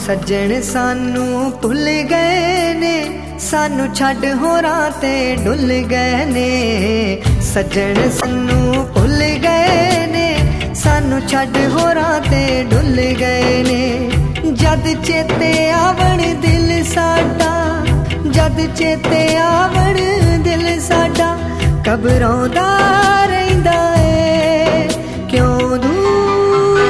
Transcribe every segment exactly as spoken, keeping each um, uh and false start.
सज्जन सानू भुल गए ने, सानू छड्ड होरां ते डुल गए ने। सज्जन सानू भुल गए ने, सानू छड्ड होरां ते डुल गए ने। जद चेते आवण दिल साडा, जद चेते आवण दिल साडा, घबराउंदा रहिंदा ए। क्यों दूर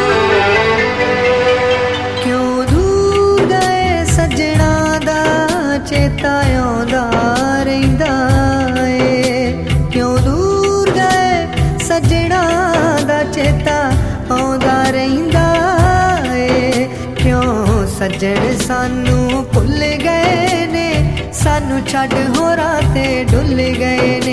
क्यों दूर गए सज्जणा दा चेता आउंदा रहिंदा ए। क्यों दूर गए सज्जणा दा चेता आउंदा रहिंदा ए। क्यों सज्जण सानू भुल गए ने, सानू छड्ड होरां ते डुल गए ने।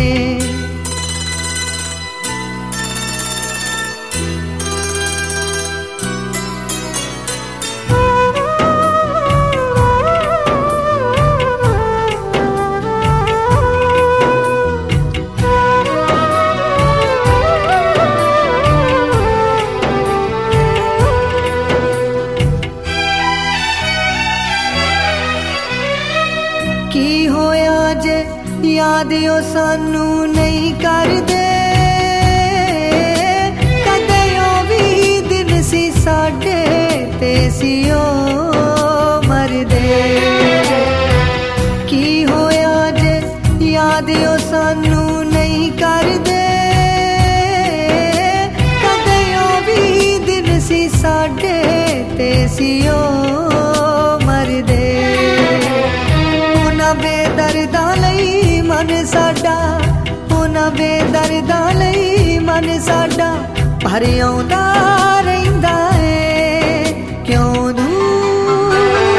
की होया जे याद ओ सानू नहीं करदे, कदे ओ भी दिन सी साडे ते सी ओ मरदे। की होया जे याद ओ सानू नहीं करदे, कदे ओ भी दिन सी साडे ते सी ओ मरदे। बेदर्दां लई मन साडा, उन्हां बेदर्दां लई मन साडा भर आउंदा रहिंदा ए। क्यों दूर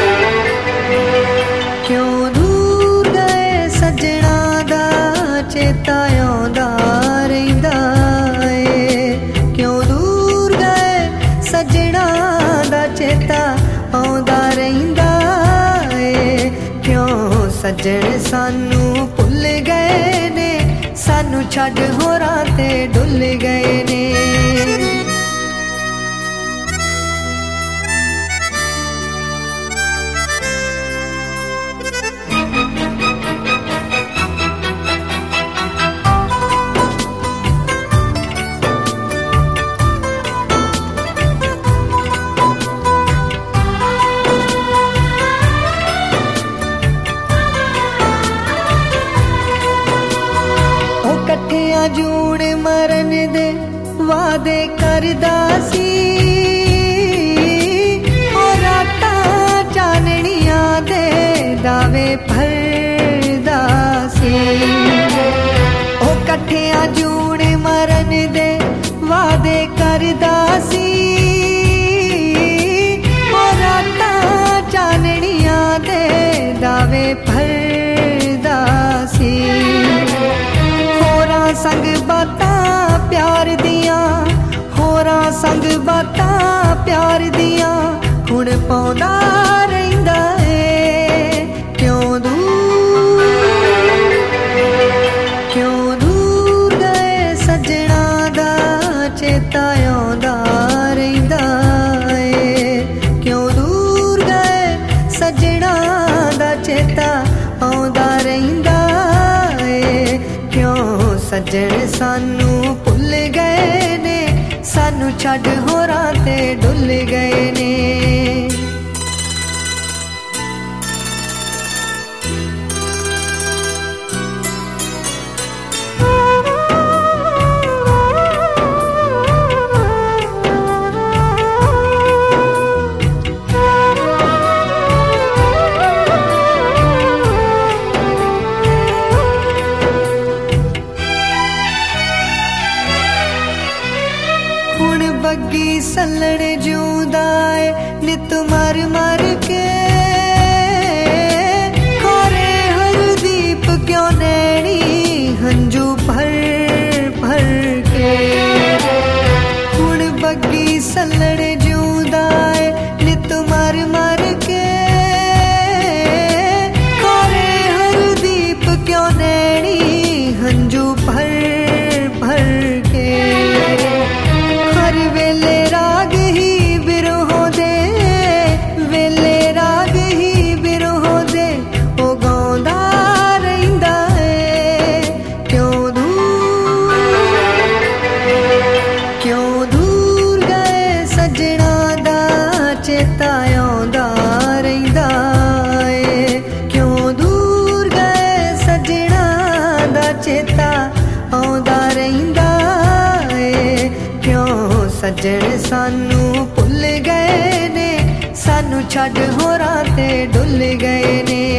क्यों दूर गए सज्जणा दा चेता आउंदा रहिंदा ए। क्यों दूर गए सज्जणा दा चेता आउंदा रहिंदा ए। क्यों सज्जण सानू भुल गए ने, सानू छड्ड होरां ते डुल गए ने। कट्ठिया जूण मरन दे वादे करदा सी, और रातां चानणियां दे दावे भरदा सी। ओ कट्ठिया जूण मरन दे वादे करदा सी, और रातां चानणियां दे दावे भरदा सी। होरां संग बातां प्यार दियां, होरां संग बातां प्यार दियां हुण पाउंदा रहिंदा ए। क्यों दूर क्यों दूर गए सज्जणा दा चेता आउंदा रहिंदा ए। क्यों दूर गए सज्जणा दा चेता आउंदा रहिंदा ए। क्यों सज्जण सानू भुल गए ने, सानू छड्ड होरां ते डुल गए ने। बग्गी सल्लण जूंदा ए नित मर ਜਿਹੜੇ ਸਾਨੂੰ ਭੁੱਲ ਗਏ ਨੇ, ਸਾਨੂੰ ਛੱਡ ਹੋਰਾਂ ਤੇ ਡੁੱਲ ਗਏ ਨੇ।